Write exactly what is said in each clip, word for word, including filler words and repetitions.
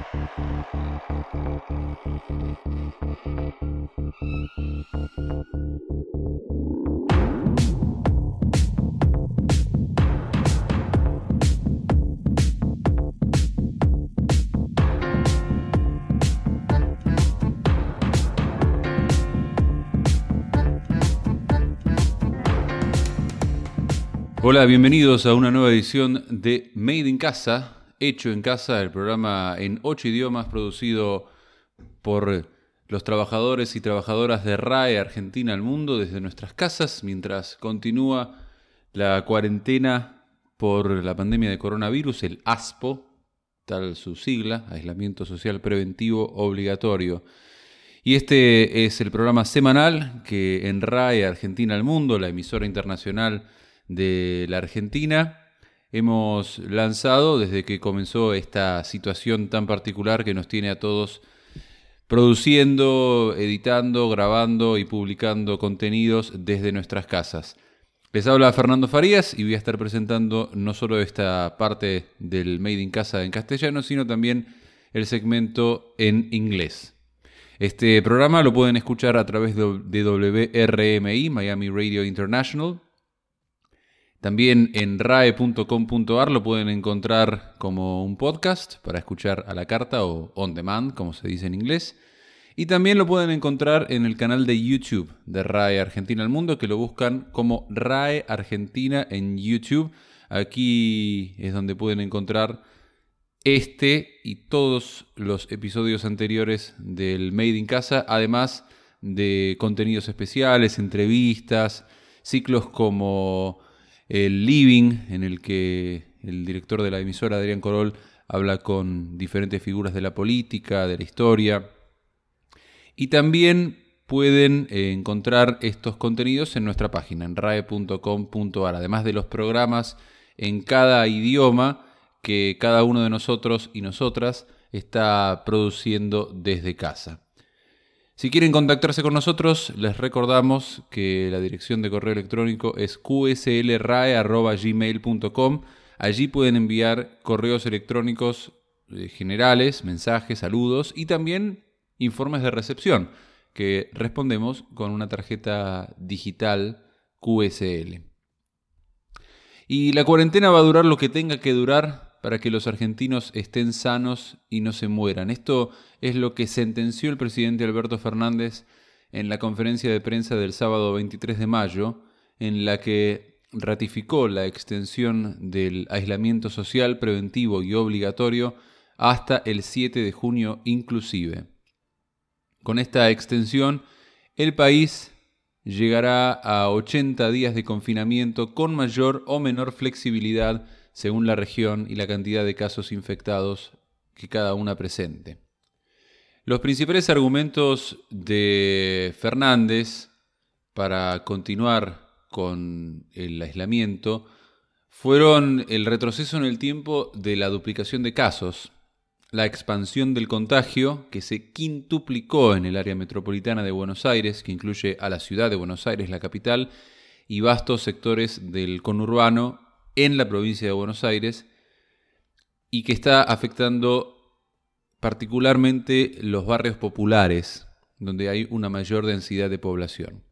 Hola, bienvenidos a una nueva edición de Made in Casa, Hecho en Casa, el programa en ocho idiomas producido por los trabajadores y trabajadoras de R A E Argentina al mundo desde nuestras casas, mientras continúa la cuarentena por la pandemia de coronavirus, el ASPO, tal su sigla, Aislamiento Social Preventivo Obligatorio. Y este es el programa semanal que en R A E Argentina al mundo, la emisora internacional de la Argentina, hemos lanzado desde que comenzó esta situación tan particular que nos tiene a todos produciendo, editando, grabando y publicando contenidos desde nuestras casas. Les habla Fernando Farías y voy a estar presentando no solo esta parte del Made in Casa en castellano, sino también el segmento en inglés. Este programa lo pueden escuchar a través de W R M I, Miami Radio International. También en rae punto com punto a r lo pueden encontrar como un podcast para escuchar a la carta o on demand, como se dice en inglés. Y también lo pueden encontrar en el canal de YouTube de R A E Argentina al mundo, que lo buscan como R A E Argentina en YouTube. Aquí es donde pueden encontrar este y todos los episodios anteriores del Made in Casa, además de contenidos especiales, entrevistas, ciclos como el Living, en el que el director de la emisora, Adrián Corol, habla con diferentes figuras de la política, de la historia. Y también pueden eh, encontrar estos contenidos en nuestra página, en rae punto com punto a r, además de los programas en cada idioma que cada uno de nosotros y nosotras está produciendo desde casa. Si quieren contactarse con nosotros, les recordamos que la dirección de correo electrónico es q s l rae arroba gmail punto com. Allí pueden enviar correos electrónicos generales, mensajes, saludos y también informes de recepción que respondemos con una tarjeta digital Q S L. Y la cuarentena va a durar lo que tenga que durar para que los argentinos estén sanos y no se mueran. Esto es lo que sentenció el presidente Alberto Fernández en la conferencia de prensa del sábado veintitrés de mayo, en la que ratificó la extensión del aislamiento social preventivo y obligatorio hasta el siete de junio inclusive. Con esta extensión, el país llegará a ochenta días de confinamiento con mayor o menor flexibilidad según la región y la cantidad de casos infectados que cada una presente. Los principales argumentos de Fernández para continuar con el aislamiento fueron el retroceso en el tiempo de la duplicación de casos, la expansión del contagio, que se quintuplicó en el área metropolitana de Buenos Aires, que incluye a la ciudad de Buenos Aires, la capital, y vastos sectores del conurbano en la provincia de Buenos Aires, y que está afectando particularmente los barrios populares, donde hay una mayor densidad de población.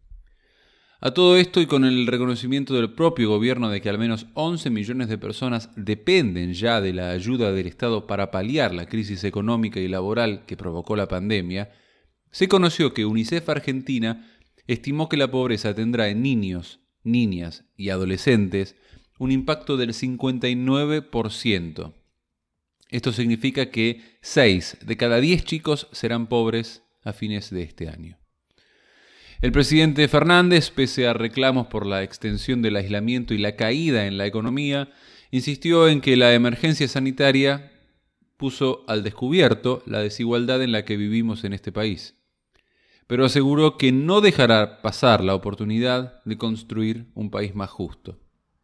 A todo esto, y con el reconocimiento del propio gobierno de que al menos once millones de personas dependen ya de la ayuda del Estado para paliar la crisis económica y laboral que provocó la pandemia, se conoció que UNICEF Argentina estimó que la pobreza tendrá en niños, niñas y adolescentes un impacto del cincuenta y nueve por ciento. Esto significa que seis de cada diez chicos serán pobres a fines de este año. El presidente Fernández, pese a reclamos por la extensión del aislamiento y la caída en la economía, insistió en que la emergencia sanitaria puso al descubierto la desigualdad en la que vivimos en este país, pero aseguró que no dejará pasar la oportunidad de construir un país más justo.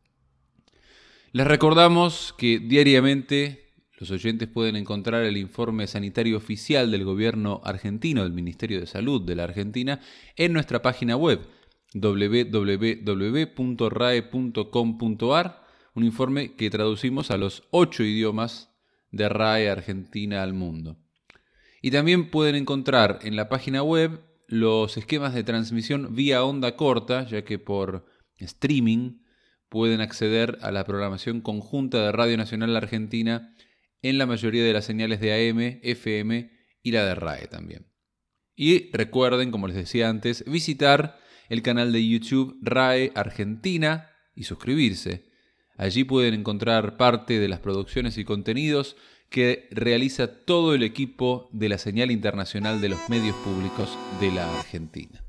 Les recordamos que diariamente los oyentes pueden encontrar el informe sanitario oficial del gobierno argentino, del Ministerio de Salud de la Argentina, en nuestra página web doble u doble u doble u punto rae punto com punto a r, un informe que traducimos a los ocho idiomas de R A E Argentina al mundo. Y también pueden encontrar en la página web los esquemas de transmisión vía onda corta, ya que por streaming pueden acceder a la programación conjunta de Radio Nacional Argentina en la mayoría de las señales de A M, F M y la de R A E también. Y recuerden, como les decía antes, visitar el canal de YouTube R A E Argentina y suscribirse. Allí pueden encontrar parte de las producciones y contenidos que realiza todo el equipo de la señal internacional de los medios públicos de la Argentina.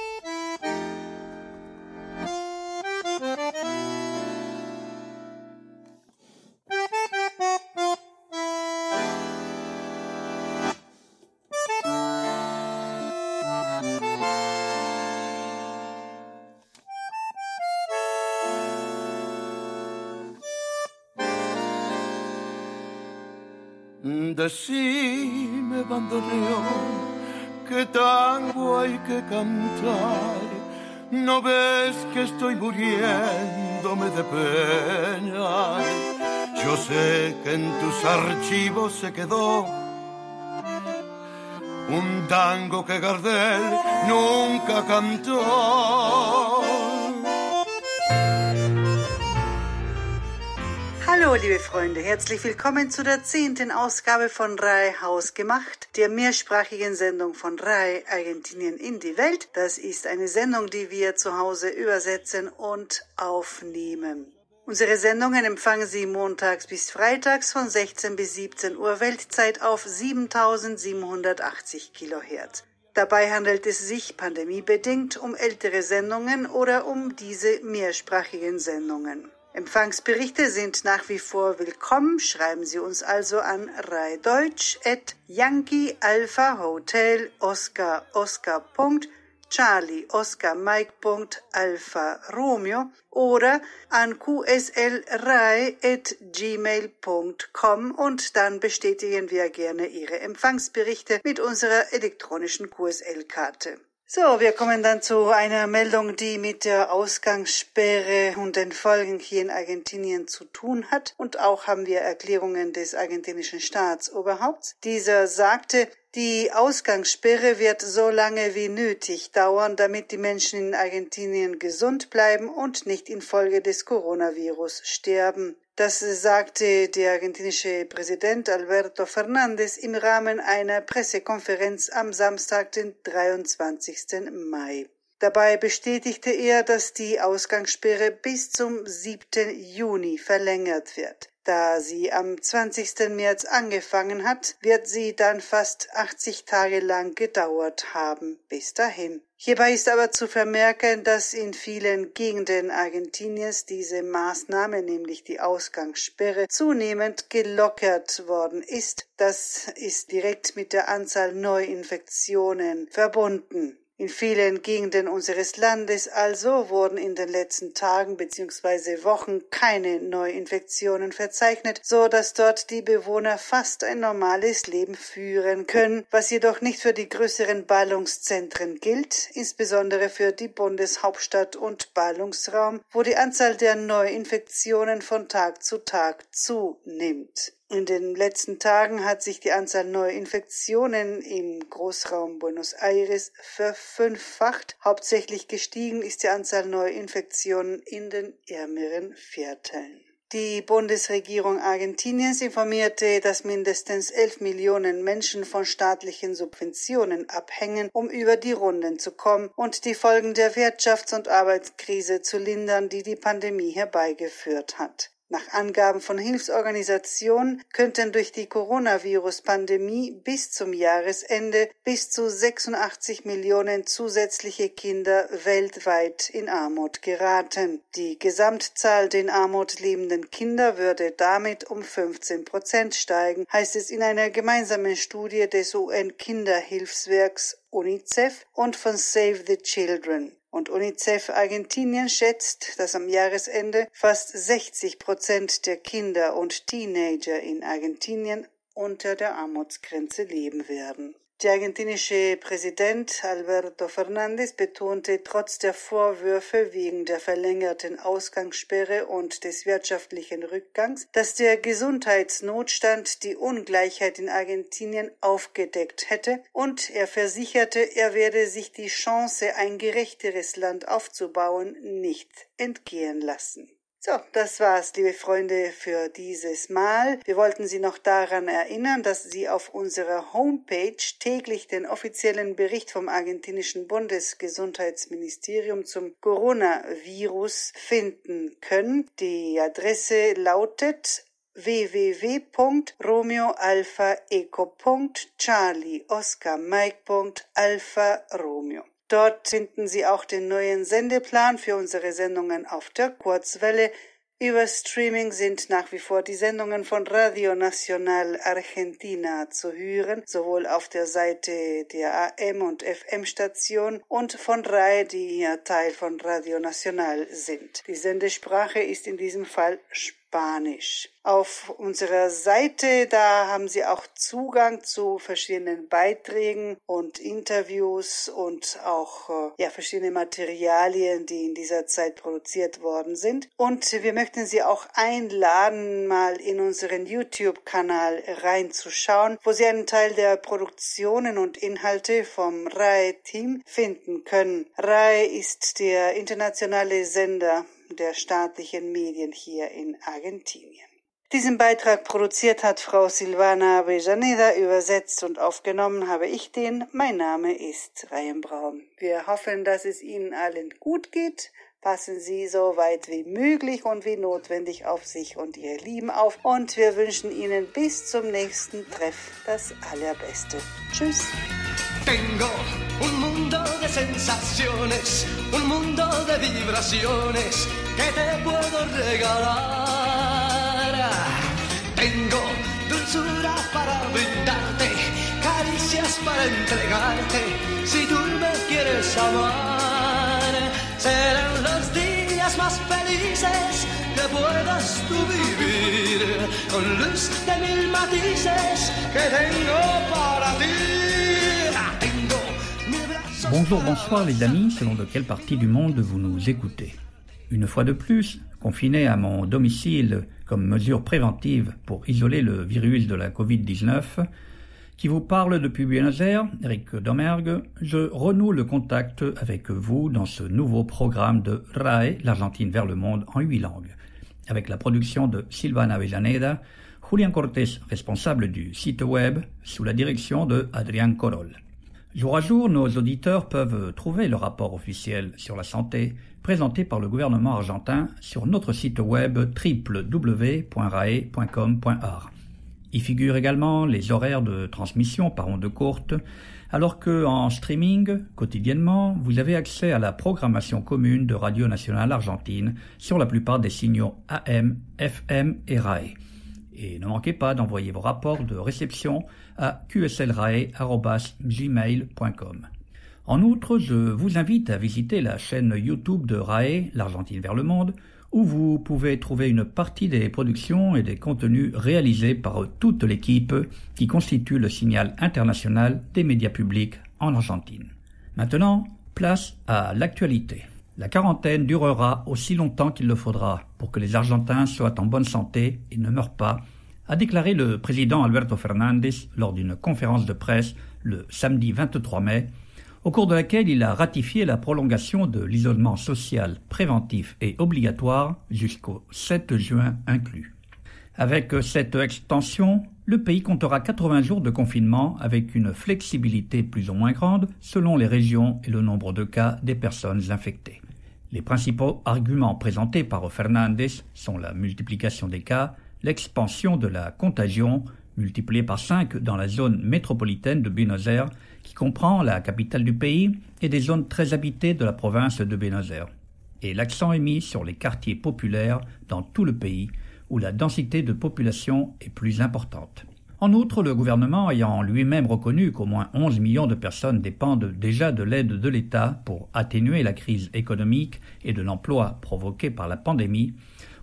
Decime, bandoneón, qué tango hay que cantar. ¿No ves que estoy muriéndome de pena? Yo sé que en tus archivos se quedó un tango que Gardel nunca cantó. Hallo liebe Freunde, herzlich willkommen zu der zehnten Ausgabe von R A E Hausgemacht, der mehrsprachigen Sendung von R A E Argentinien in die Welt. Das ist eine Sendung, die wir zu Hause übersetzen und aufnehmen. Unsere Sendungen empfangen Sie montags bis freitags von sechzehn bis siebzehn Uhr Weltzeit auf siebentausendsiebenhundertachtzig Kilohertz. Dabei handelt es sich pandemiebedingt um ältere Sendungen oder um diese mehrsprachigen Sendungen. Empfangsberichte sind nach wie vor willkommen. Schreiben Sie uns also an raideutsch at Yankee Alpha Hotel Oscar Oscar. Charlie Oscar Mike. Alpha Romeo oder an q s l rai at gmail punkt com und dann bestätigen wir gerne Ihre Empfangsberichte mit unserer elektronischen Q S L-Karte. So, wir kommen dann zu einer Meldung, die mit der Ausgangssperre und den Folgen hier in Argentinien zu tun hat. Und auch haben wir Erklärungen des argentinischen Staatsoberhaupts. Dieser sagte, die Ausgangssperre wird so lange wie nötig dauern, damit die Menschen in Argentinien gesund bleiben und nicht infolge des Coronavirus sterben. Das sagte der argentinische Präsident Alberto Fernández im Rahmen einer Pressekonferenz am Samstag, den dreiundzwanzigsten Mai. Dabei bestätigte er, dass die Ausgangssperre bis zum siebten Juni verlängert wird. Da sie am zwanzigsten März angefangen hat, wird sie dann fast achtzig Tage lang gedauert haben. Bis dahin. Hierbei ist aber zu vermerken, dass in vielen Gegenden Argentiniens diese Maßnahme, nämlich die Ausgangssperre, zunehmend gelockert worden ist. Das ist direkt mit der Anzahl Neuinfektionen verbunden. In vielen Gegenden unseres Landes also wurden in den letzten Tagen bzw. Wochen keine Neuinfektionen verzeichnet, so dass dort die Bewohner fast ein normales Leben führen können, was jedoch nicht für die größeren Ballungszentren gilt, insbesondere für die Bundeshauptstadt und Ballungsraum, wo die Anzahl der Neuinfektionen von Tag zu Tag zunimmt. In den letzten Tagen hat sich die Anzahl Neuinfektionen im Großraum Buenos Aires verfünffacht. Hauptsächlich gestiegen ist die Anzahl Neuinfektionen in den ärmeren Vierteln. Die Bundesregierung Argentiniens informierte, dass mindestens elf Millionen Menschen von staatlichen Subventionen abhängen, um über die Runden zu kommen und die Folgen der Wirtschafts- und Arbeitskrise zu lindern, die die Pandemie herbeigeführt hat. Nach Angaben von Hilfsorganisationen könnten durch die Coronavirus-Pandemie bis zum Jahresende bis zu sechsundachtzig Millionen zusätzliche Kinder weltweit in Armut geraten. Die Gesamtzahl der in Armut lebenden Kinder würde damit um fünfzehn Prozent steigen, heißt es in einer gemeinsamen Studie des U N-Kinderhilfswerks UNICEF und von Save the Children. Und UNICEF Argentinien schätzt, dass am Jahresende fast sechzig Prozent der Kinder und Teenager in Argentinien unter der Armutsgrenze leben werden. Der argentinische Präsident Alberto Fernández betonte trotz der Vorwürfe wegen der verlängerten Ausgangssperre und des wirtschaftlichen Rückgangs, dass der Gesundheitsnotstand die Ungleichheit in Argentinien aufgedeckt hätte, und er versicherte, er werde sich die Chance, ein gerechteres Land aufzubauen, nicht entgehen lassen. So, das war's, liebe Freunde, für dieses Mal. Wir wollten Sie noch daran erinnern, dass Sie auf unserer Homepage täglich den offiziellen Bericht vom argentinischen Bundesgesundheitsministerium zum Coronavirus finden können. Die Adresse lautet w w w punkt romeo alpha eco punkt charlie oscar mike punkt alpha romeo. Dort finden Sie auch den neuen Sendeplan für unsere Sendungen auf der Kurzwelle. Über Streaming sind nach wie vor die Sendungen von Radio Nacional Argentina zu hören, sowohl auf der Seite der A M- und F M-Station und von R A E, die ja Teil von Radio Nacional sind. Die Sendesprache ist in diesem Fall Spanisch. Auf unserer Seite, da haben Sie auch Zugang zu verschiedenen Beiträgen und Interviews und auch äh, ja, verschiedene Materialien, die in dieser Zeit produziert worden sind. Und wir möchten Sie auch einladen, mal in unseren YouTube-Kanal reinzuschauen, wo Sie einen Teil der Produktionen und Inhalte vom R A E-Team finden können. R A E ist der internationale Sender der staatlichen Medien hier in Argentinien. Diesen Beitrag produziert hat Frau Silvana Avellaneda, übersetzt und aufgenommen habe ich den. Mein Name ist Ryan Braun. Wir hoffen, dass es Ihnen allen gut geht. Passen Sie so weit wie möglich und wie notwendig auf sich und Ihre Lieben auf. Und wir wünschen Ihnen bis zum nächsten Treff das Allerbeste. Tschüss. Tengo un mundo de sensaciones, un mundo de vibraciones que te puedo regalar. Tengo dulzura para brindarte, caricias para entregarte, si tú me quieres amar. Serán los días más felices que puedas tú vivir, con luz de mil matices que tengo para ti. Bonjour, bonsoir les amis, selon de quelle partie du monde vous nous écoutez. Une fois de plus, confiné à mon domicile comme mesure préventive pour isoler le virus de la covid dix-neuf, qui vous parle depuis Buenos Aires, Eric Domergue, je renoue le contact avec vous dans ce nouveau programme de R A E, l'Argentine vers le monde en huit langues, avec la production de Silvana Avellaneda, Julián Cortés, responsable du site web, sous la direction de Adrián Corol. Jour à jour, nos auditeurs peuvent trouver le rapport officiel sur la santé présenté par le gouvernement argentin sur notre site web w w w point rae point com point a r. Y figurent également les horaires de transmission par ondes courtes, alors que en streaming, quotidiennement, vous avez accès à la programmation commune de Radio Nationale Argentine sur la plupart des signaux A M, F M et R A E. Et ne manquez pas d'envoyer vos rapports de réception à q s l rae arobase gmail point com. En outre, je vous invite à visiter la chaîne YouTube de R A E, l'Argentine vers le monde, où vous pouvez trouver une partie des productions et des contenus réalisés par toute l'équipe qui constitue le signal international des médias publics en Argentine. Maintenant, place à l'actualité. La quarantaine durera aussi longtemps qu'il le faudra pour que les Argentins soient en bonne santé et ne meurent pas, a déclaré le président Alberto Fernández lors d'une conférence de presse le samedi vingt-trois mai, au cours de laquelle il a ratifié la prolongation de l'isolement social préventif et obligatoire jusqu'au sept juin inclus. Avec cette extension, le pays comptera quatre-vingts jours de confinement avec une flexibilité plus ou moins grande selon les régions et le nombre de cas des personnes infectées. Les principaux arguments présentés par Fernández sont la multiplication des cas, l'expansion de la contagion, multipliée par cinq dans la zone métropolitaine de Buenos Aires, qui comprend la capitale du pays et des zones très habitées de la province de Buenos Aires. Et l'accent est mis sur les quartiers populaires dans tout le pays, où la densité de population est plus importante. En outre, le gouvernement ayant lui-même reconnu qu'au moins onze millions de personnes dépendent déjà de l'aide de l'État pour atténuer la crise économique et de l'emploi provoquée par la pandémie,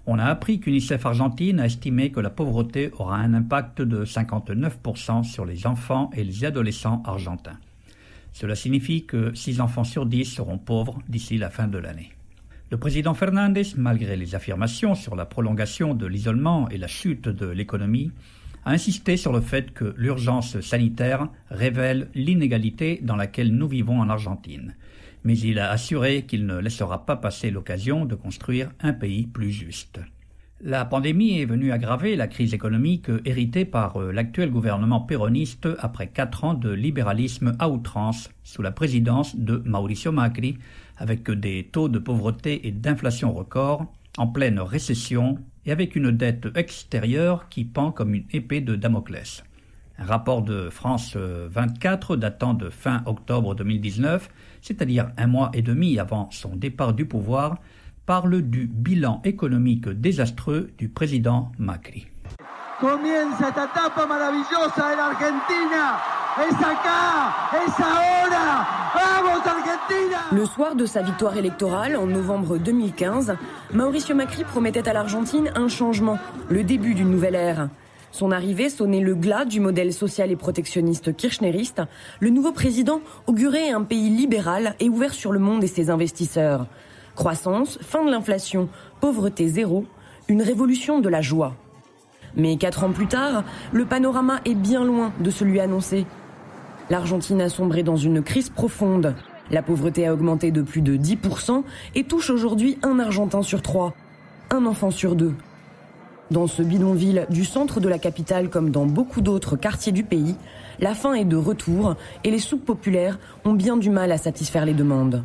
On a appris qu'UNICEF Argentine a estimé que la pauvreté aura un impact de cinquante-neuf pour cent sur les enfants et les adolescents argentins. Cela signifie que six enfants sur dix seront pauvres d'ici la fin de l'année. Le président Fernandez, malgré les affirmations sur la prolongation de l'isolement et la chute de l'économie, a insisté sur le fait que l'urgence sanitaire révèle l'inégalité dans laquelle nous vivons en Argentine. Mais il a assuré qu'il ne laissera pas passer l'occasion de construire un pays plus juste. La pandémie est venue aggraver la crise économique héritée par l'actuel gouvernement péroniste après quatre ans de libéralisme à outrance sous la présidence de Mauricio Macri, avec des taux de pauvreté et d'inflation records, en pleine récession et avec une dette extérieure qui pend comme une épée de Damoclès. Un rapport de France vingt-quatre datant de fin octobre deux mille dix-neuf, c'est-à-dire un mois et demi avant son départ du pouvoir, parle du bilan économique désastreux du président Macri. Comienza esta etapa maravillosa de la Argentina. Es acá, es ahora. Vamos Argentina. Le soir de sa victoire électorale en novembre deux mille quinze, Mauricio Macri promettait à l'Argentine un changement, le début d'une nouvelle ère. Son arrivée sonnait le glas du modèle social et protectionniste kirchneriste. Le nouveau président augurait un pays libéral et ouvert sur le monde et ses investisseurs. Croissance, fin de l'inflation, pauvreté zéro, une révolution de la joie. Mais quatre ans plus tard, le panorama est bien loin de celui annoncé. L'Argentine a sombré dans une crise profonde. La pauvreté a augmenté de plus de dix pour cent et touche aujourd'hui un Argentin sur trois, un enfant sur deux. Dans ce bidonville du centre de la capitale comme dans beaucoup d'autres quartiers du pays, la faim est de retour et les soupes populaires ont bien du mal à satisfaire les demandes.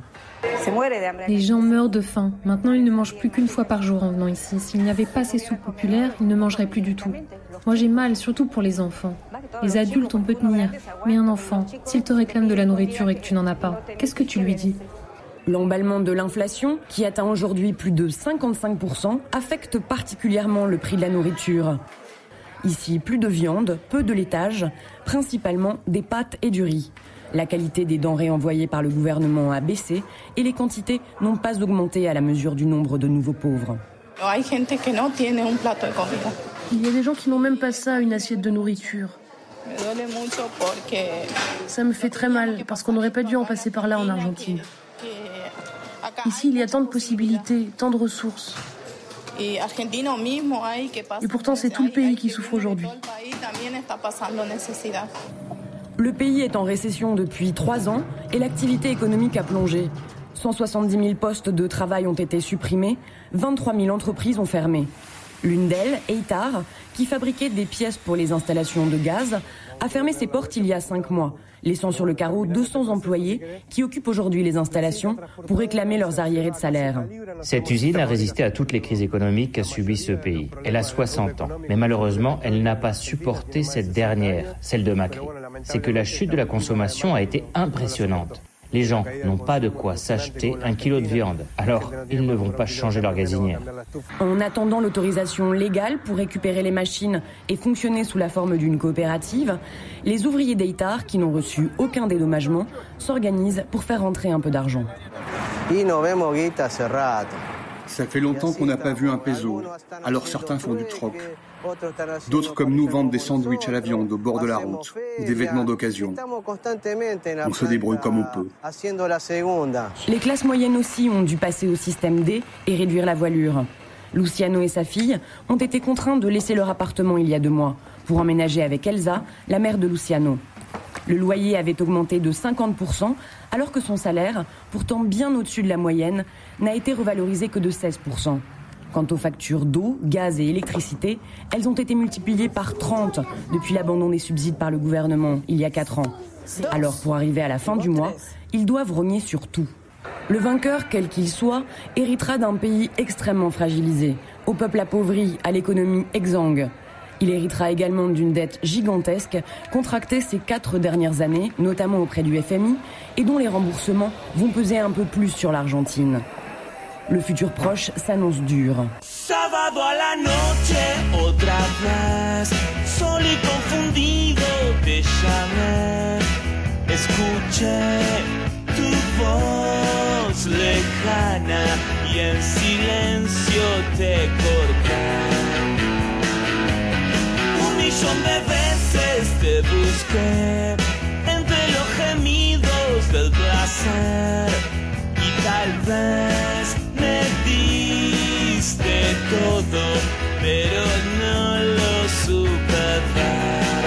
Les gens meurent de faim. Maintenant, ils ne mangent plus qu'une fois par jour en venant ici. S'il n'y avait pas ces soupes populaires, ils ne mangeraient plus du tout. Moi, j'ai mal, surtout pour les enfants. Les adultes, on peut tenir. Mais un enfant, s'il te réclame de la nourriture et que tu n'en as pas, qu'est-ce que tu lui dis ? L'emballement de l'inflation, qui atteint aujourd'hui plus de cinquante-cinq pour cent, affecte particulièrement le prix de la nourriture. Ici, plus de viande, peu de laitage, principalement des pâtes et du riz. La qualité des denrées envoyées par le gouvernement a baissé et les quantités n'ont pas augmenté à la mesure du nombre de nouveaux pauvres. Il y a des gens qui n'ont même pas ça, une assiette de nourriture. Ça me fait très mal parce qu'on n'aurait pas dû en passer par là en Argentine. Ici, il y a tant de possibilités, tant de ressources. Et pourtant, c'est tout le pays qui souffre aujourd'hui. Le pays est en récession depuis trois ans et l'activité économique a plongé. cent soixante-dix mille postes de travail ont été supprimés, vingt-trois mille entreprises ont fermé. L'une d'elles, Eitar, qui fabriquait des pièces pour les installations de gaz, a fermé ses portes il y a cinq mois, laissant sur le carreau deux cents employés qui occupent aujourd'hui les installations pour réclamer leurs arriérés de salaire. Cette usine a résisté à toutes les crises économiques qu'a subies ce pays. Elle a soixante ans, mais malheureusement, elle n'a pas supporté cette dernière, celle de Macri. C'est que la chute de la consommation a été impressionnante. Les gens n'ont pas de quoi s'acheter un kilo de viande, alors ils ne vont pas changer leur gazinière. En attendant l'autorisation légale pour récupérer les machines et fonctionner sous la forme d'une coopérative, les ouvriers d'Eitar, qui n'ont reçu aucun dédommagement, s'organisent pour faire rentrer un peu d'argent. Ça fait longtemps qu'on n'a pas vu un peso, alors certains font du troc. D'autres comme nous vendent des sandwichs à la viande au bord de la route, ou des vêtements d'occasion. On se débrouille comme on peut. Les classes moyennes aussi ont dû passer au système D et réduire la voilure. Luciano et sa fille ont été contraints de laisser leur appartement il y a deux mois pour emménager avec Elsa, la mère de Luciano. Le loyer avait augmenté de cinquante pour cent, alors que son salaire, pourtant bien au-dessus de la moyenne, n'a été revalorisé que de seize pour cent. Quant aux factures d'eau, gaz et électricité, elles ont été multipliées par trente depuis l'abandon des subsides par le gouvernement il y a quatre ans. Alors pour arriver à la fin du mois, ils doivent rogner sur tout. Le vainqueur, quel qu'il soit, héritera d'un pays extrêmement fragilisé, au peuple appauvri, à l'économie exsangue. Il héritera également d'une dette gigantesque, contractée ces quatre dernières années, notamment auprès du F M I, et dont les remboursements vont peser un peu plus sur l'Argentine. Le futur proche s'annonce dur. Sábado a la noche, otra vez, solo y confundido te llamé. Escuché tu voz lejana y en silencio te corté. donde veces te busqué entre los gemidos del placer y tal vez me diste todo, pero no lo supe dar.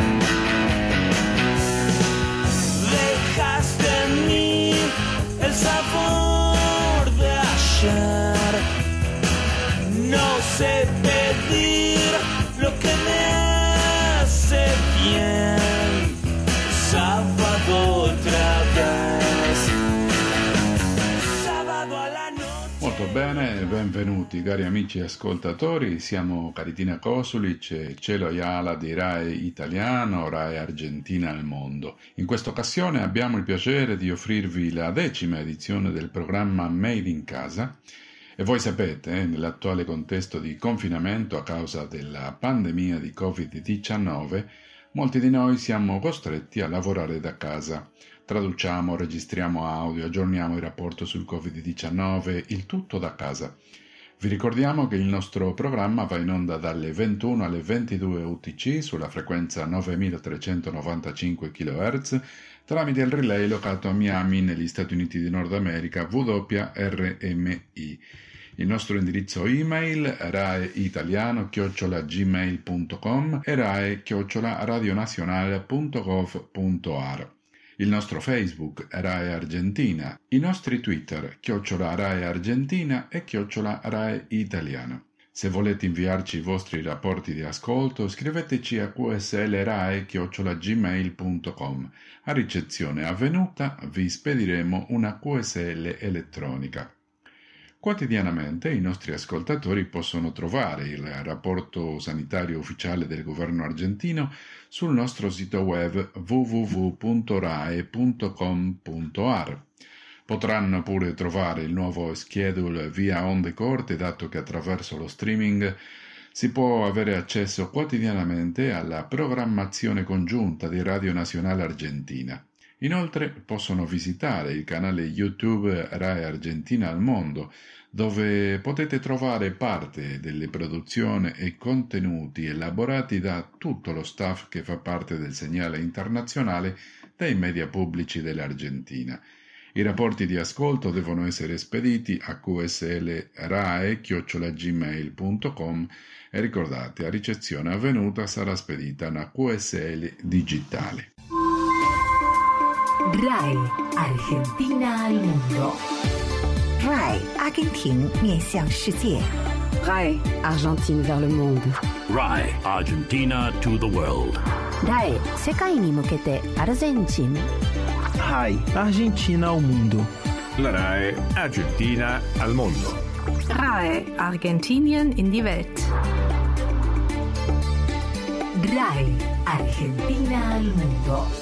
Dejaste en mí el sabor de ayer. No sé pedir lo que me hace bien. Sábado otra vez. Sábado a la noche. Molto bene, benvenuti cari amici ascoltatori, siamo Caritina Kosulic e Cielo Ayala di Rai Italiano, Rai Argentina al mondo. In questa occasione abbiamo il piacere di offrirvi la decima edizione del programma Made in Casa. E voi sapete, eh, nell'attuale contesto di confinamento a causa della pandemia di covid diciannove, molti di noi siamo costretti a lavorare da casa. Traduciamo, registriamo audio, aggiorniamo il rapporto sul covid diciannove, il tutto da casa. Vi ricordiamo che il nostro programma va in onda dalle ventuno alle ventidue U T C sulla frequenza novemilatrecentonovantacinque chilohertz tramite il relay locato a Miami negli Stati Uniti di Nord America W R M I. Il nostro indirizzo email raeitaliano chiocciola gmail punto com e rae chiocciola radionazionale punto gov punto ar. Il nostro Facebook Rai Argentina, i nostri Twitter chiocciola Rai Argentina e chiocciola Rai Italiano. Se volete inviarci i vostri rapporti di ascolto, scriveteci a q s l rae chiocciola gmail punto com. A ricezione avvenuta vi spediremo una Q S L elettronica. Quotidianamente i nostri ascoltatori possono trovare il rapporto sanitario ufficiale del governo argentino sul nostro sito web w w w punto rae punto com punto ar. Potranno pure trovare il nuovo schedule via onde corte, dato che attraverso lo streaming si può avere accesso quotidianamente alla programmazione congiunta di Radio Nazionale Argentina. Inoltre possono visitare il canale YouTube Rai Argentina al mondo, dove potete trovare parte delle produzioni e contenuti elaborati da tutto lo staff che fa parte del segnale internazionale dei media pubblici dell'Argentina. I rapporti di ascolto devono essere spediti a q s l rae chiocciola gmail punto com e ricordate, a ricezione avvenuta sarà spedita una Q S L digitale. Rai Argentina al mundo. Rai Argentina 面向世界. Rai Argentine vers le monde. Rai Argentina to the world. Rai 世界に向けてアルゼンチン. Rai Argentina al mundo. La Rai Argentina al mondo. Rai Argentinien in die Welt. Rai Argentina al mondo.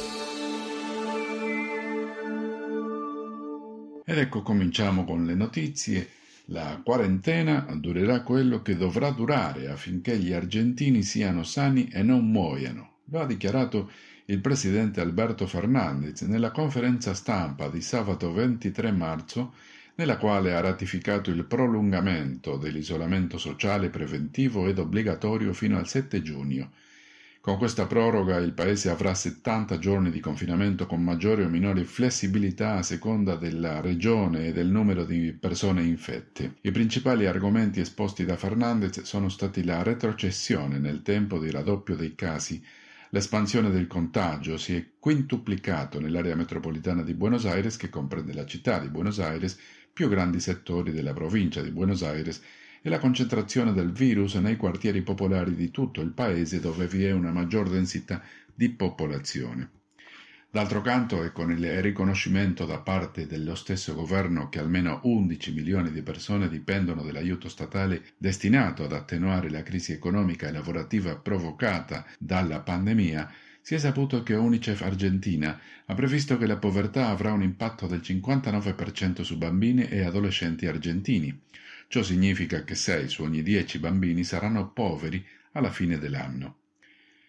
Ed ecco, cominciamo con le notizie. La quarantena durerà quello che dovrà durare affinché gli argentini siano sani e non muoiano. Lo ha dichiarato il presidente Alberto Fernández nella conferenza stampa di sabato ventitré marzo, nella quale ha ratificato il prolungamento dell'isolamento sociale preventivo ed obbligatorio fino al sette giugno. Con questa proroga il Paese avrà settanta giorni di confinamento con maggiore o minore flessibilità a seconda della regione e del numero di persone infette. I principali argomenti esposti da Fernández sono stati la retrocessione nel tempo di raddoppio dei casi, l'espansione del contagio si è quintuplicato nell'area metropolitana di Buenos Aires, che comprende la città di Buenos Aires, più grandi settori della provincia di Buenos Aires, e la concentrazione del virus nei quartieri popolari di tutto il paese dove vi è una maggior densità di popolazione. D'altro canto, e con il riconoscimento da parte dello stesso governo che almeno undici milioni di persone dipendono dall'aiuto statale destinato ad attenuare la crisi economica e lavorativa provocata dalla pandemia, si è saputo che Unicef Argentina ha previsto che la povertà avrà un impatto del cinquantanove per cento su bambini e adolescenti argentini. Ciò significa che sei su ogni dieci bambini saranno poveri alla fine dell'anno.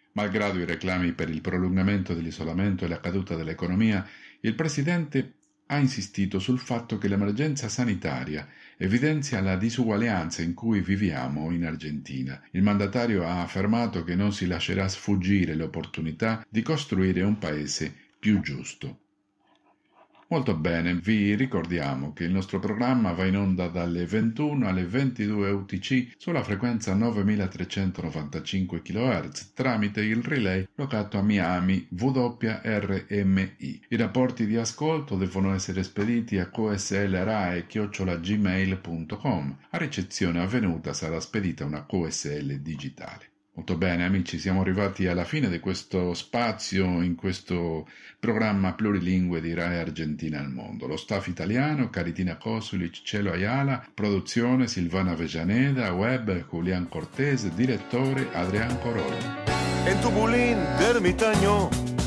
Malgrado i reclami per il prolungamento dell'isolamento e la caduta dell'economia, il presidente ha insistito sul fatto che l'emergenza sanitaria evidenzia la disuguaglianza in cui viviamo in Argentina. Il mandatario ha affermato che non si lascerà sfuggire l'opportunità di costruire un paese più giusto. Molto bene, vi ricordiamo che il nostro programma va in onda dalle ventuno alle ventidue U T C sulla frequenza novemilatrecentonovantacinque chilohertz tramite il relay locato a Miami W R M I. I rapporti di ascolto devono essere spediti a q s l rae chiocciola gmail punto com. A ricezione avvenuta sarà spedita una Q S L digitale. Molto bene amici, siamo arrivati alla fine di questo spazio in questo programma plurilingue di Rai Argentina al Mondo. Lo staff italiano, Caritina Kosulic, Celo Ayala, produzione Silvana Avellaneda, web Julián Cortés, direttore Adrián Corol. En tu bulín de ermitaño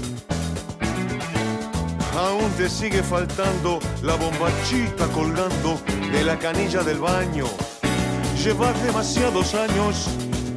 aún te sigue faltando la bombachita colgando de la canilla del baño. Llevas demasiados años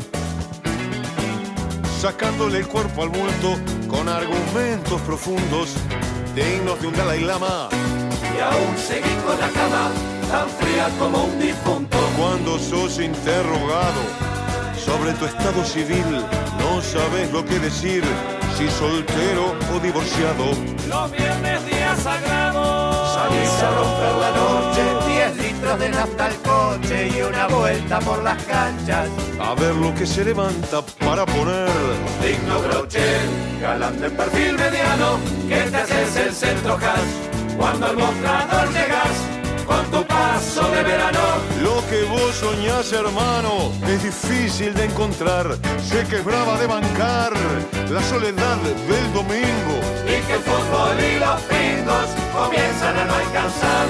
sacándole el cuerpo al bulto con argumentos profundos dignos de un Dalai Lama. Y aún seguís con la cama tan fría como un difunto. Cuando sos interrogado sobre tu estado civil, no sabes lo que decir, si soltero o divorciado. Los viernes días sagrados salís a romper la noche, diez litros de nafta al coche y una vuelta por las canchas. A ver lo que se levanta para poner digno broche, galán de perfil mediano, que te haces el centro hash. Cuando al mostrador llegas con tu paso de verano. Lo que vos soñás, hermano, es difícil de encontrar. Sé que es brava de bancar la soledad del domingo. Y que el fútbol y los pingos comienzan a no alcanzar.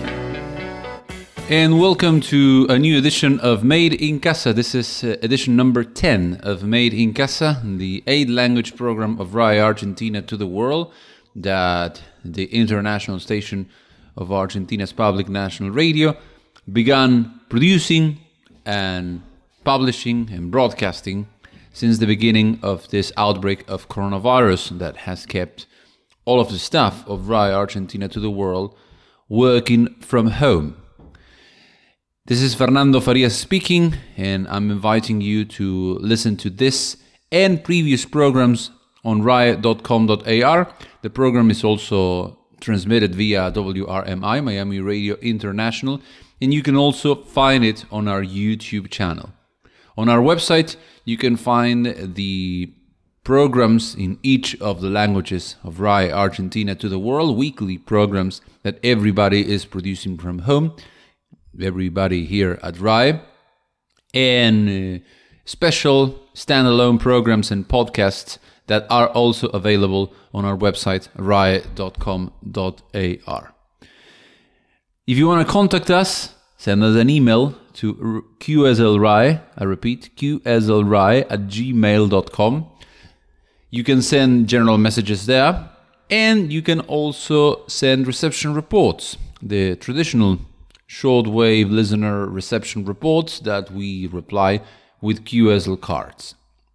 And welcome to a new edition of Made in Casa. This is uh, edition number ten of Made in Casa, the eight language program of Rai Argentina to the world that the international station of Argentina's public national radio began producing and publishing and broadcasting since the beginning of this outbreak of coronavirus that has kept all of the staff of Rai Argentina to the world working from home. This is Fernando Farias speaking, and I'm inviting you to listen to this and previous programs on rai dot com dot a r. The program is also transmitted via W R M I, Miami Radio International, and you can also find it on our YouTube channel. On our website, you can find the programs in each of the languages of Rai Argentina to the world, weekly programs that everybody is producing from home. Everybody here at Rai, and uh, special standalone programs and podcasts that are also available on our website rai dot com dot a r. If you want to contact us, send us an email to q s l rai, I repeat, q s l rai at gmail dot com. You can send general messages there, and you can also send reception reports, the traditional shortwave listener reception reports that we reply with Q S L cards.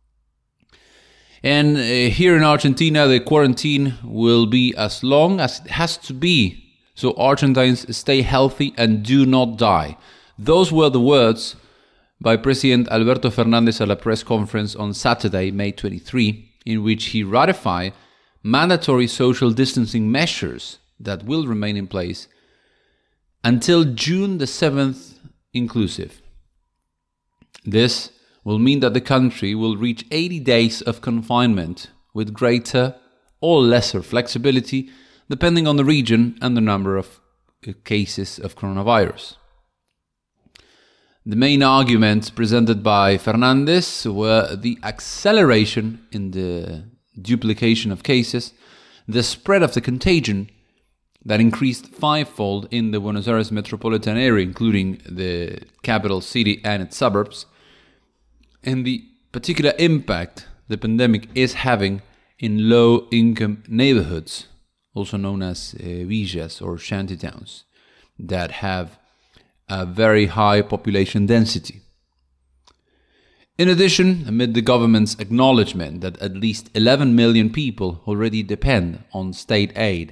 And uh, here in Argentina, the quarantine will be as long as it has to be, so Argentines stay healthy and do not die. Those were the words by President Alberto Fernández at a press conference on Saturday, May twenty-third, in which he ratified mandatory social distancing measures that will remain in place until June the seventh inclusive. This will mean that the country will reach eighty days of confinement with greater or lesser flexibility depending on the region and the number of cases of coronavirus. The main arguments presented by Fernández were the acceleration in the duplication of cases, the spread of the contagion that increased fivefold in the Buenos Aires metropolitan area, including the capital city and its suburbs, and the particular impact the pandemic is having in low-income neighborhoods, also known as uh, villas or shantytowns, that have a very high population density. In addition, amid the government's acknowledgement that at least eleven million people already depend on state aid,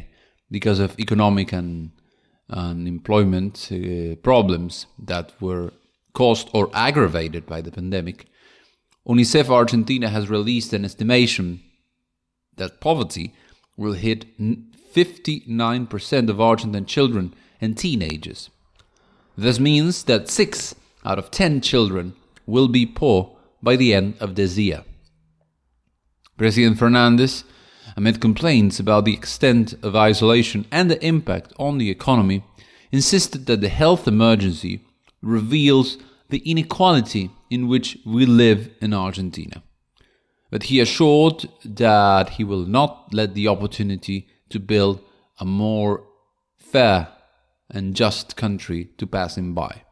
because of economic and unemployment uh, problems that were caused or aggravated by the pandemic, UNICEF Argentina has released an estimation that poverty will hit fifty-nine percent of Argentine children and teenagers. This means that six out of ten children will be poor by the end of this year. President Fernandez, amid complaints about the extent of isolation and the impact on the economy, insisted that the health emergency reveals the inequality in which we live in Argentina. But he assured that he will not let the opportunity to build a more fair and just country to pass him by.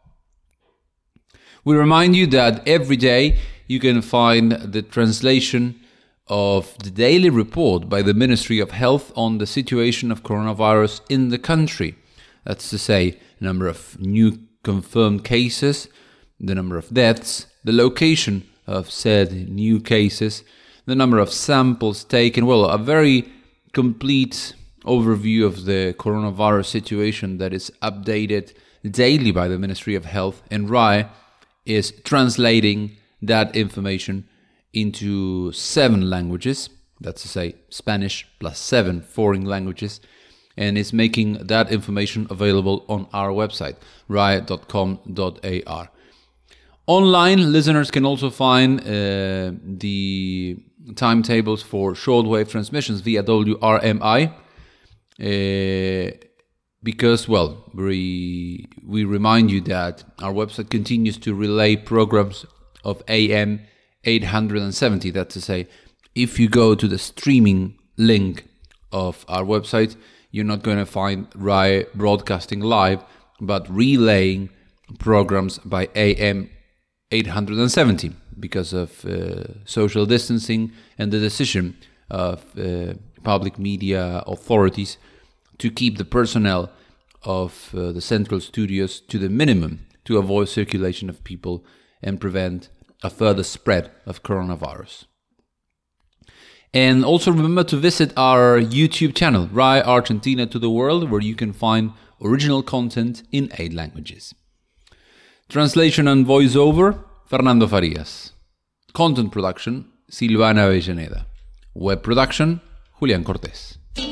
We remind you that every day you can find the translation of the daily report by the Ministry of Health on the situation of coronavirus in the country. That's to say, the number of new confirmed cases, the number of deaths, the location of said new cases, the number of samples taken. Well, a very complete overview of the coronavirus situation that is updated daily by the Ministry of Health, and R A E is translating that information into seven languages, that's to say Spanish plus seven foreign languages, and is making that information available on our website, R A E dot com dot A R. Online, listeners can also find uh, the timetables for shortwave transmissions via W R M I, uh, because, well, we, we remind you that our website continues to relay programs of A M eight seventy. That's to say, if you go to the streaming link of our website, you're not going to find R A E broadcasting live, but relaying programs by A M eight seventy because of uh, social distancing and the decision of uh, public media authorities to keep the personnel of uh, the central studios to the minimum to avoid circulation of people and prevent a further spread of coronavirus. And also remember to visit our YouTube channel, R A E Argentina to the World, where you can find original content in eight languages. Translation and voiceover, Fernando Farias. Content production, Silvana Avellaneda. Web production, Julián Cortés.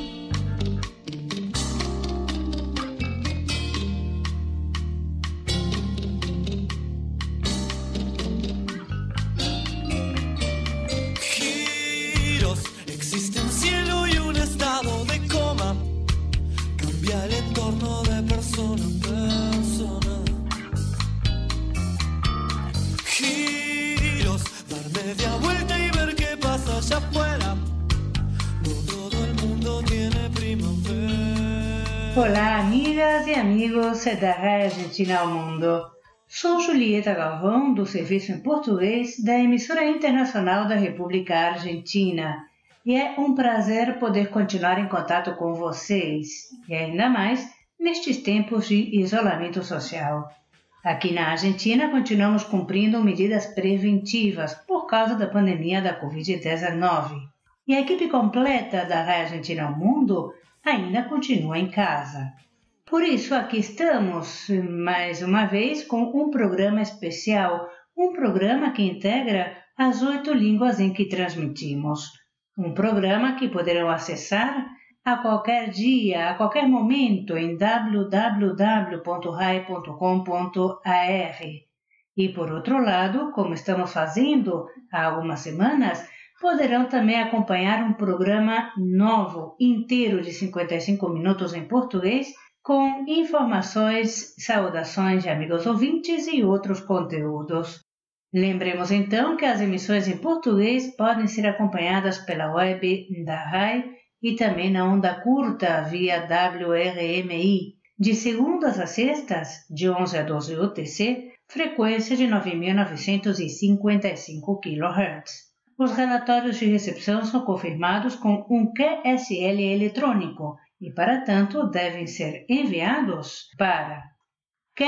Olá, amigas e amigos da R A E Argentina ao Mundo. Sou Julieta Galvão, do Serviço em Português da Emissora Internacional da República Argentina. E é um prazer poder continuar em contato com vocês, e ainda mais nestes tempos de isolamento social. Aqui na Argentina, continuamos cumprindo medidas preventivas por causa da pandemia da covid dezenove. E a equipe completa da R A E Argentina ao Mundo ainda continua em casa. Por isso, aqui estamos, mais uma vez, com um programa especial, um programa que integra as oito línguas em que transmitimos. Um programa que poderão acessar a qualquer dia, a qualquer momento, em w w w ponto r a e ponto com ponto a r. E, por outro lado, como estamos fazendo há algumas semanas, poderão também acompanhar um programa novo, inteiro de cinquenta e cinco minutos em português, com informações, saudações de amigos ouvintes e outros conteúdos. Lembremos então que as emissões em português podem ser acompanhadas pela web da R A E e também na onda curta via W R M I, de segundas a sextas, de onze a doze U T C, frequência de nove mil novecentos e cinquenta e cinco quilohertz. Os relatórios de recepção são confirmados com um Q S L eletrônico e, para tanto, devem ser enviados para q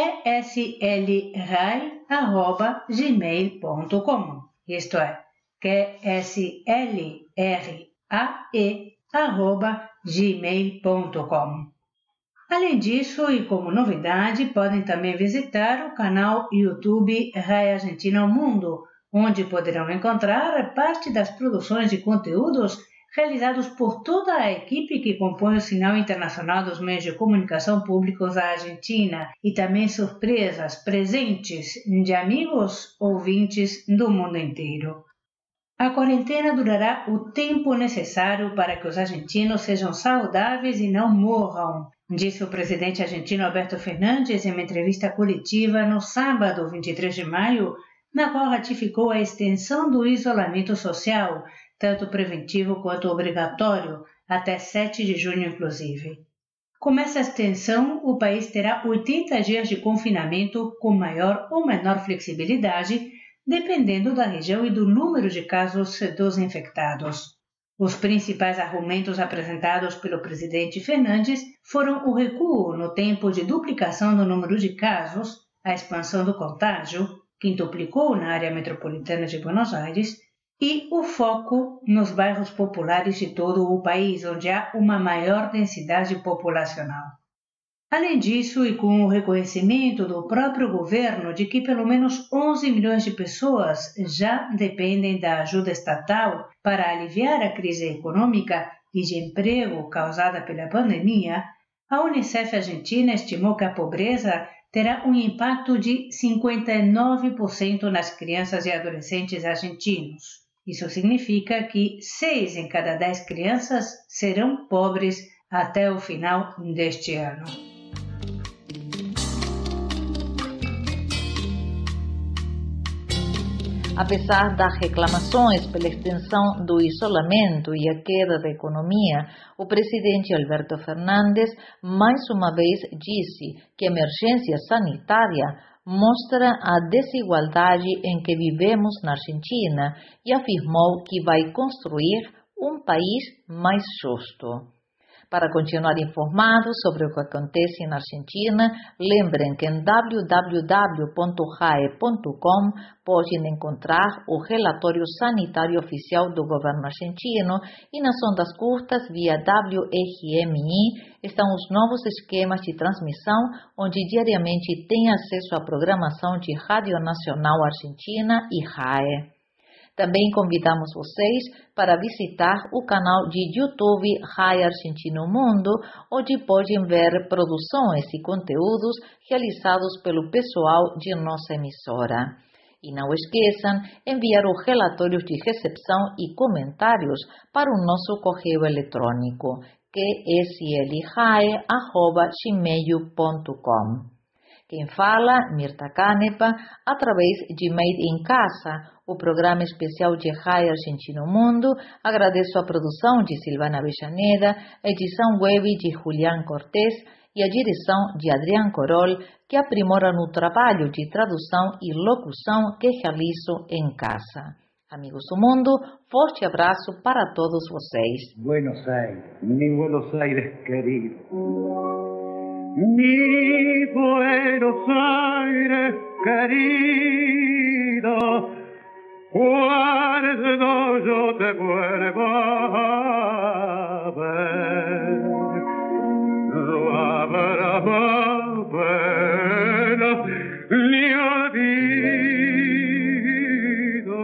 s l r a e arroba gmail ponto com. Isto é, Q S L R A E arroba gmail ponto com. Além disso, e como novidade, podem também visitar o canal YouTube Rai Argentina ao Mundo, onde poderão encontrar parte das produções de conteúdos realizados por toda a equipe que compõe o Sinal Internacional dos Meios de Comunicação Públicos da Argentina e também surpresas, presentes de amigos ouvintes do mundo inteiro. A quarentena durará o tempo necessário para que os argentinos sejam saudáveis e não morram, disse o presidente argentino Alberto Fernandes em uma entrevista coletiva no sábado, vinte e três de maio, na qual ratificou a extensão do isolamento social, tanto preventivo quanto obrigatório, até sete de junho inclusive. Com essa extensão, o país terá oitenta dias de confinamento com maior ou menor flexibilidade, dependendo da região e do número de casos dos infectados. Os principais argumentos apresentados pelo presidente Fernandes foram o recuo no tempo de duplicação do número de casos, a expansão do contágio, quintuplicou na área metropolitana de Buenos Aires, e o foco nos bairros populares de todo o país, onde há uma maior densidade populacional. Além disso, e com o reconhecimento do próprio governo de que pelo menos onze milhões de pessoas já dependem da ajuda estatal para aliviar a crise econômica e de emprego causada pela pandemia, a Unicef Argentina estimou que a pobreza terá um impacto de cinquenta e nove por cento nas crianças e adolescentes argentinos. Isso significa que seis em cada dez crianças serão pobres até o final deste ano. Apesar das reclamações pela extensão do isolamento e a queda da economia, o presidente Alberto Fernandes mais uma vez disse que a emergência sanitária mostra a desigualdade em que vivemos na Argentina e afirmou que vai construir um país mais justo. Para continuar informados sobre o que acontece na Argentina, lembrem que em w w w ponto rae ponto com podem encontrar o relatório sanitário oficial do governo argentino e nas ondas curtas via W R M I estão os novos esquemas de transmissão, onde diariamente tem acesso à programação de Rádio Nacional Argentina e RAE. Também convidamos vocês para visitar o canal de YouTube Rai Argentina ao Mundo, onde podem ver produções e conteúdos realizados pelo pessoal de nossa emissora. E não esqueçam enviar os relatórios de recepção e comentários para o nosso correio eletrônico, que é s l rae arroba gmail ponto com. Quem fala, Mirta Canepa, através de Made in Casa, o programa especial de Rai Argentina ao Mundo. Agradeço a produção de Silvana Avellaneda, a edição web de Julián Cortés e a direção de Adrián Corol, que aprimora no trabalho de tradução e locução que realizo em casa. Amigos do mundo, forte abraço para todos vocês. Buenos Aires, mi Buenos Aires querido. Mi Buenos Aires querido, cuando yo te vuelva a ver, no habrá más pena ni olvido.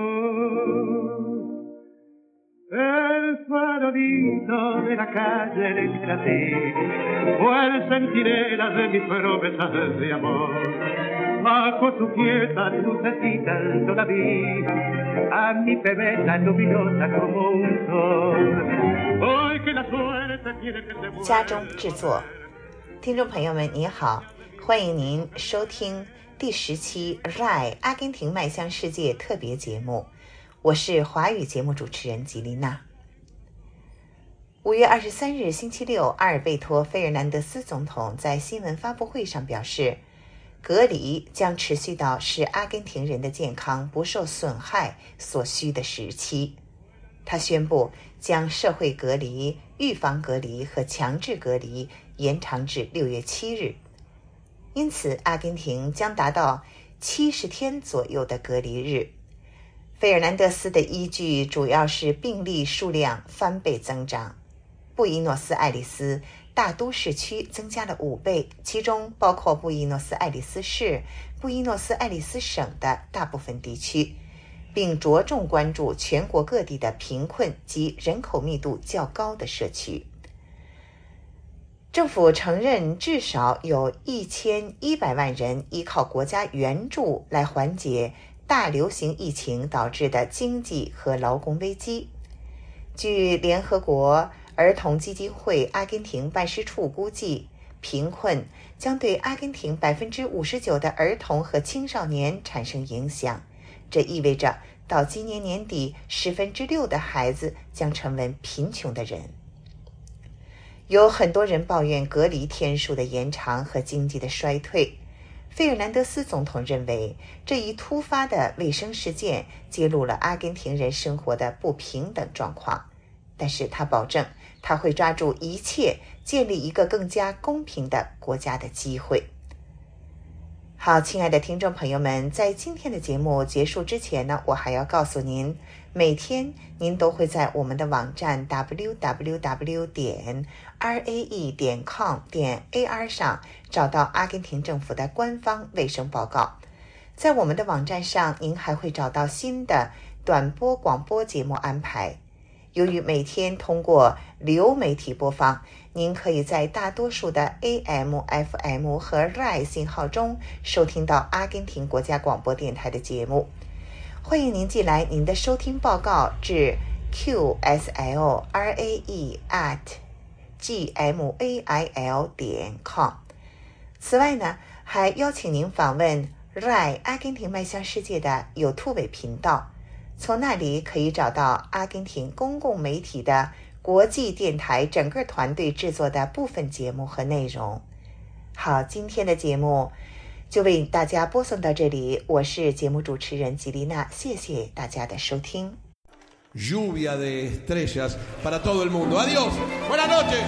El farolito de la calle del Brasil fue el centinela de mis promesas de amor. Bajo su quieta lucecita yo la vi, a mi bebeta luminosa como un sol. Hoy que la suerte tiene que se 家中制作，听众朋友们你好，欢迎您收听第十期 R A I 阿根廷迈向世界特别节目，我是华语节目主持人吉丽娜。五月二十三日星期六，阿尔贝托·费尔南德斯总统在新闻发布会上表示，隔离将持续到使阿根廷人的健康不受损害所需的时期。他宣布将社会隔离、预防隔离和强制隔离延长至六月七日，因此阿根廷将达到七十天左右的隔离日。费尔南德斯的依据主要是病例数量翻倍增长。 布宜诺斯艾利斯大都市区增加了五倍，其中包括布宜诺斯艾利斯市、布宜诺斯艾利斯省的大部分地区，并着重关注全国各地的贫困及人口密度较高的社区。政府承认至少有一千一百万人依靠国家援助来缓解大流行疫情导致的经济和劳工危机。据联合国儿童基金会阿根廷办事处估计，贫困将对阿根廷百分之五十九的儿童和青少年产生影响。这意味着到今年年底，十分之六的孩子将成为贫穷的人。有很多人抱怨隔离天数的延长和经济的衰退。费尔南德斯总统认为，这一突发的卫生事件揭露了阿根廷人生活的不平等状况，但是他保证他会抓住一切建立一个更加公平的国家的机会。好，亲爱的听众朋友们，在今天的节目结束之前呢，我还要告诉您，每天您都会在我们的网站 double u double u double u 点 r a e 点 com 点 a r 上找到阿根廷政府的官方卫生报告。在我们的网站上，您还会找到新的短波广播节目安排。由于每天通过流媒体播放，您可以在大多数的 A M、F M 和 R A I 信号中收听到阿根廷国家广播电台的节目。欢迎您寄来您的收听报告至 q s l r a e at g m a i l 点 com。此外呢，还邀请您访问 R A I 阿根廷迈向世界的 YouTube 频道。从那里可以找到阿根廷公共媒体的国际电台整个团队制作的部分节目和内容。好，今天的节目就为大家播送到这里，我是节目主持人吉丽娜，谢谢大家的收听。 Lluvia de estrellas para todo el mundo. Adiós, buenas noches.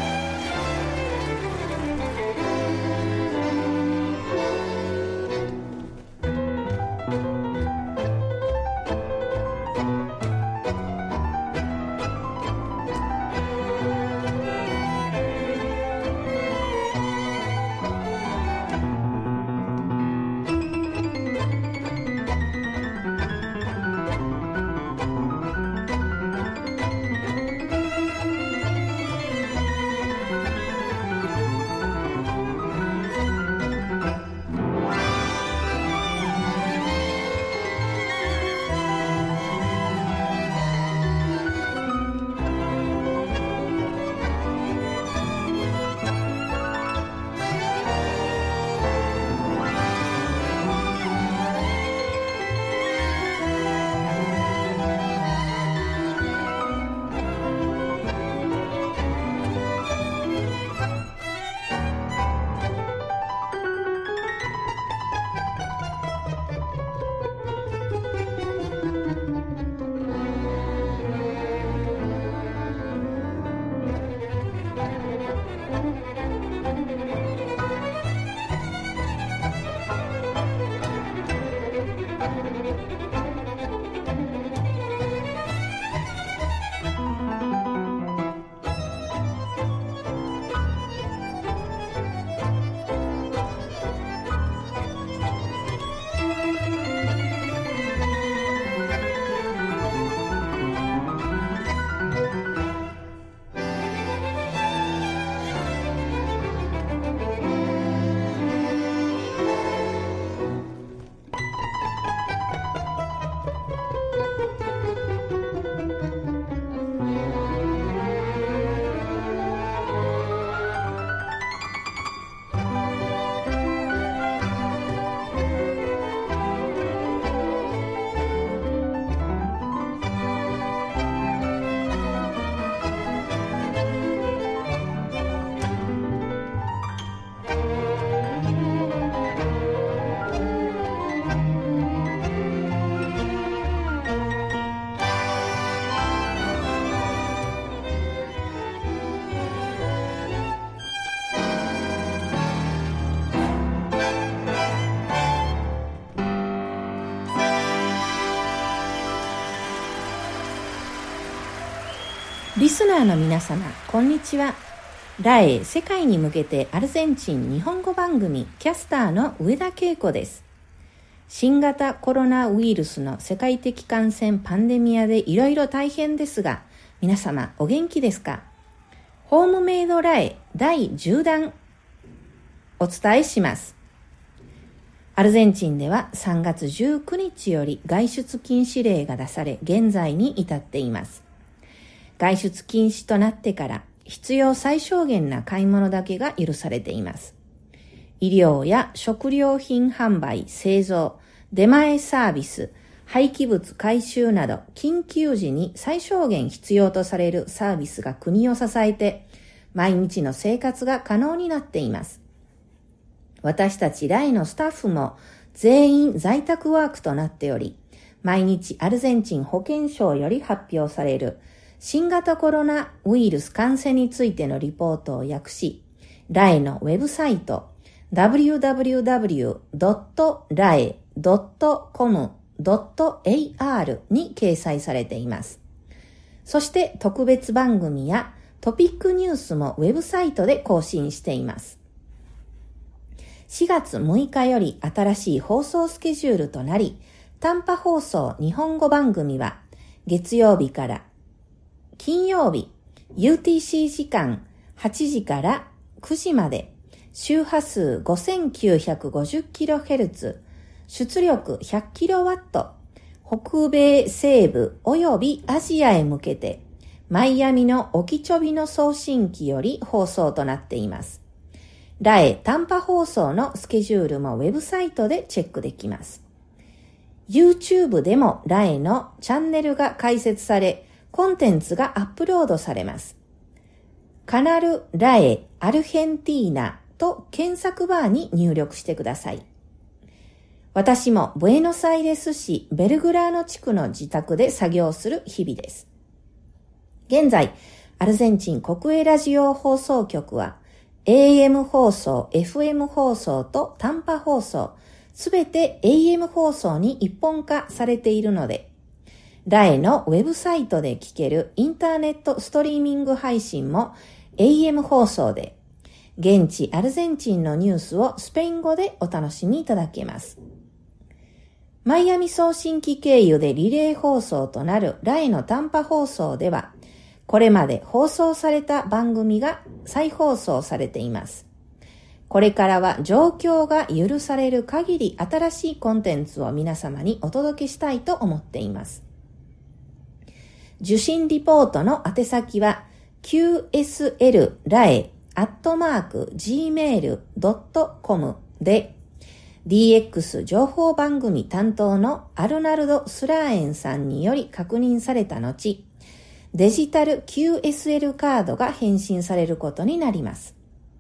リスナーの皆様、こんにちは。ラエ世界に向けてアルゼンチン日本語番組キャスターの上田恵子です。新型コロナウイルスの世界的感染パンデミアでいろいろ大変ですが、皆様お元気ですか？ホームメイドラエだいじゅう弾お伝えします。アルゼンチンではさんがつじゅうくにちより外出禁止令が出され、現在に至っています。外出禁止となってから必要最小限な買い物だけが許されています。医療や食料品販売、製造、出前サービス、廃棄物回収など緊急時に最小限必要とされるサービスが国を支えて毎日の生活が可能になっています。私たちライのスタッフも全員在宅ワークとなっており、毎日アルゼンチン保健省より発表される新型コロナウイルス感染についてのリポートを訳し、ラエのウェブサイト ダブリューダブリューダブリュードットラエドットコムドットエーアール に掲載されています。そして特別番組やトピックニュースもウェブサイトで更新しています。しがつむいかより新しい放送スケジュールとなり、短波放送日本語番組は月曜日から金曜日 ユーティーシー 時間はちじからくじまで周波数 ごせんきゅうひゃくごじゅっキロヘルツ、出力 ひゃくキロワット、北米西部及びアジアへ向けてマイアミのオキチョビの送信機より放送となっています。ラエ短波放送のスケジュールもウェブサイトでチェックできます。YouTube でもラエのチャンネルが開設され、コンテンツがアップロードされます。カナルラエアルヘンティーナと検索バーに入力してください。私もブエノスアイレス市ベルグラーノ地区の自宅で作業する日々です。現在、アルゼンチン国営ラジオ放送局は エーエム 放送、エフエム 放送と短波放送、すべて エーエム 放送に一本化されているので、ラエのウェブサイトで聞けるインターネットストリーミング配信も エーエム 放送で、現地アルゼンチンのニュースをスペイン語でお楽しみいただけます。マイアミ送信機経由でリレー放送となるラエの短波放送では、これまで放送された番組が再放送されています。これからは状況が許される限り新しいコンテンツを皆様にお届けしたいと思っています。受信リポートの宛先は キューエスエルラエ アットマーク ジーメール ドットコム で ディーエックス 情報番組担当のアルナルド・スラーエンさんにより確認された後、デジタル キューエスエル カードが返信されることになります。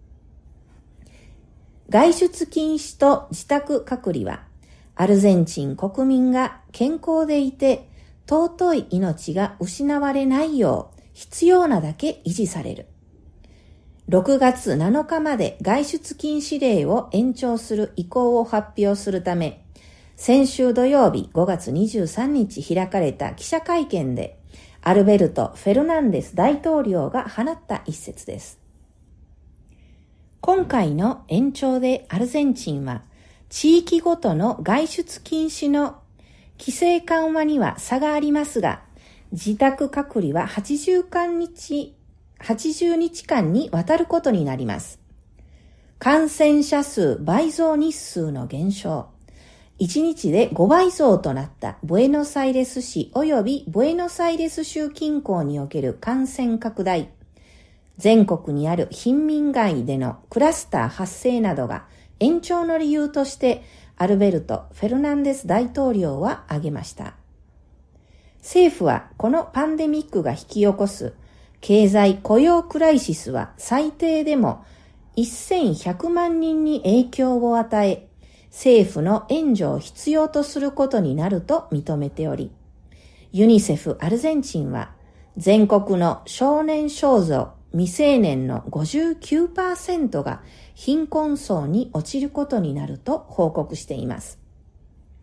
外出禁止と自宅隔離は、アルゼンチン国民が健康でいて、尊い命が失われないよう必要なだけ維持される。ろくがつなのかまで外出禁止令を延長する意向を発表するため、先週土曜日ごがつにじゅうさんにち開かれた記者会見で、アルベルト・フェルナンデス大統領が放った一節です。今回の延長でアルゼンチンは、地域ごとの外出禁止の規制緩和には差がありますが、自宅隔離ははちじゅうにち、はちじゅうにちかんにわたることになります。感染者数倍増日数の減少、いちにちでごばい増となったブエノスアイレス市及びブエノスアイレス州近郊における感染拡大、全国にある貧民街でのクラスター発生などが延長の理由としてアルベルト・フェルナンデス大統領は挙げました。政府はこのパンデミックが引き起こす経済雇用クライシスは最低でもせんひゃくまんにんに影響を与え、政府の援助を必要とすることになると認めており、ユニセフアルゼンチンは全国の少年少女未成年の ごじゅうきゅうパーセント が貧困層に落ちることになると報告しています。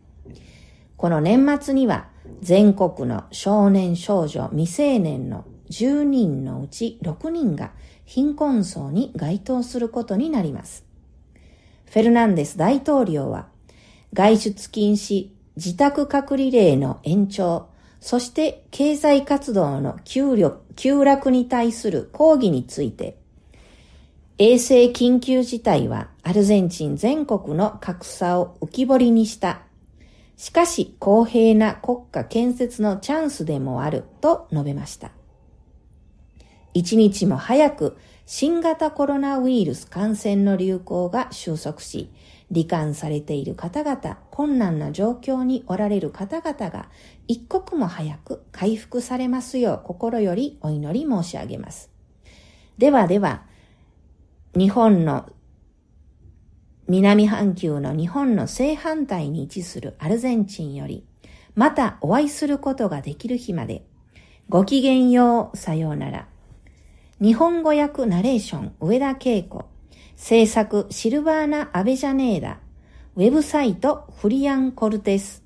この年末には全国の少年少女未成年のじゅうにんのうちろくにんが貧困層に該当することになります。フェルナンデス大統領は、外出禁止、自宅隔離令の延長、そして経済活動の急力、急落に対する抗議について、衛生緊急事態はアルゼンチン全国の格差を浮き彫りにした。しかし公平な国家建設のチャンスでもあると述べました。一日も早く新型コロナウイルス感染の流行が収束し、罹患されている方々、困難な状況におられる方々が一刻も早く回復されますよう心よりお祈り申し上げます。ではでは、日本の南半球の日本の正反対に位置するアルゼンチンより、またお会いすることができる日まで、ごきげんよう、さようなら。日本語訳ナレーション、上田恵子。制作、シルバーナ・アベジャネーダ。ウェブサイト、フリアン・コルテス。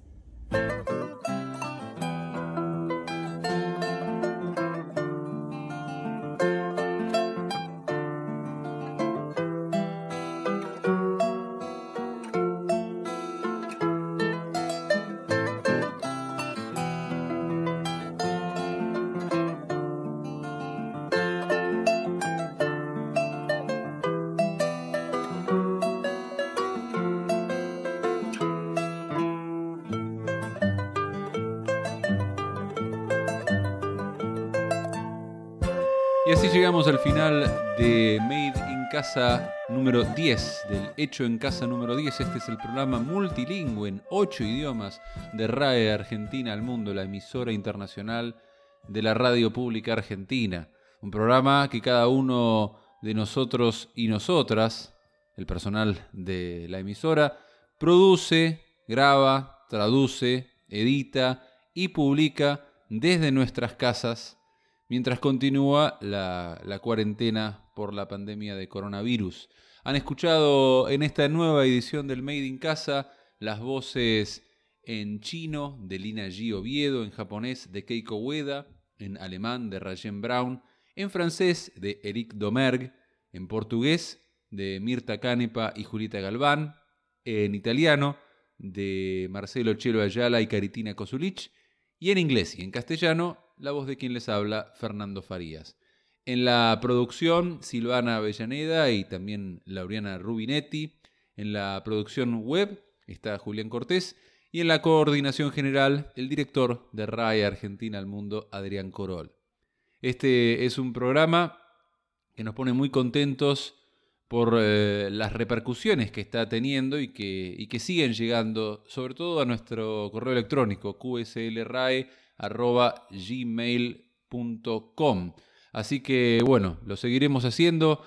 Y así llegamos al final de Made in Casa número diez, del Hecho en Casa número diez. Este es el programa multilingüe en ocho idiomas de R A E Argentina al Mundo, la emisora internacional de la radio pública argentina. Un programa que cada uno de nosotros y nosotras, el personal de la emisora, produce, graba, traduce, edita y publica desde nuestras casas mientras continúa la, la cuarentena por la pandemia de coronavirus. Han escuchado en esta nueva edición del Made in Casa las voces en chino de Lina G. Oviedo, en japonés de Keiko Ueda, en alemán de Rayen Brown, en francés de Eric Domergue, en portugués de Mirta Canepa y Julieta Galván, en italiano de Marcelo Chelo Ayala y Caritina Kosulich, y en inglés y en castellano la voz de quien les habla, Fernando Farías. En la producción, Silvana Avellaneda y también Laureana Rubinetti. En la producción web está Julián Cortés. Y en la coordinación general, el director de R A E Argentina al Mundo, Adrián Corol. Este es un programa que nos pone muy contentos por eh, las repercusiones que está teniendo y que, y que siguen llegando, sobre todo a nuestro correo electrónico, q s l r a e arroba gmail punto com. Así que bueno, lo seguiremos haciendo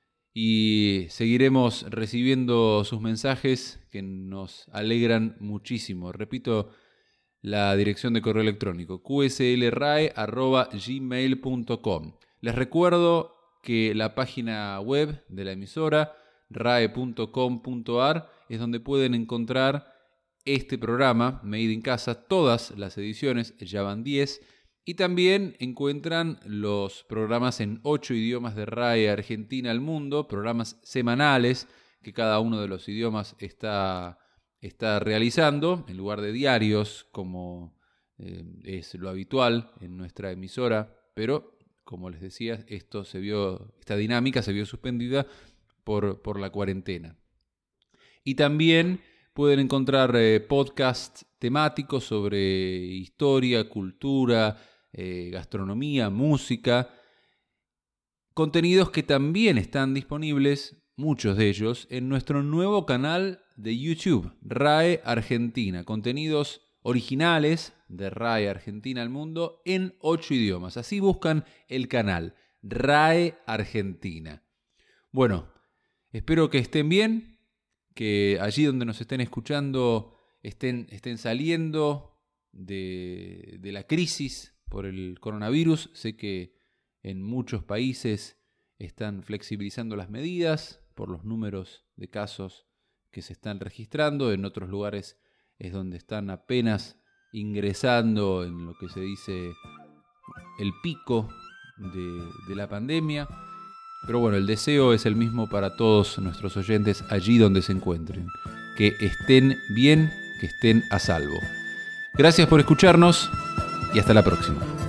y seguiremos recibiendo sus mensajes que nos alegran muchísimo. Repito la dirección de correo electrónico, q s l r a e arroba gmail punto com. Les recuerdo que la página web de la emisora, rae punto com punto a r, es donde pueden encontrar este programa, Made in Casa, todas las ediciones, ya van diez, y también encuentran los programas en ocho idiomas de R A E Argentina al Mundo, programas semanales que cada uno de los idiomas está, está realizando, en lugar de diarios, como eh, es lo habitual en nuestra emisora, pero como les decía, esto se vio, esta dinámica se vio suspendida por, por la cuarentena. Y también pueden encontrar eh, podcasts temáticos sobre historia, cultura, eh, gastronomía, música, contenidos que también están disponibles, muchos de ellos, en nuestro nuevo canal de YouTube, R A E Argentina, contenidos originales de R A E Argentina al Mundo en ocho idiomas. Así buscan el canal, R A E Argentina. Bueno, espero que estén bien, que allí donde nos estén escuchando estén, estén saliendo de, de la crisis por el coronavirus. Sé que en muchos países están flexibilizando las medidas por los números de casos que se están registrando. En otros lugares es donde están apenas ingresando en lo que se dice el pico de, de la pandemia. Pero bueno, el deseo es el mismo para todos nuestros oyentes allí donde se encuentren. Que estén bien, que estén a salvo. Gracias por escucharnos y hasta la próxima.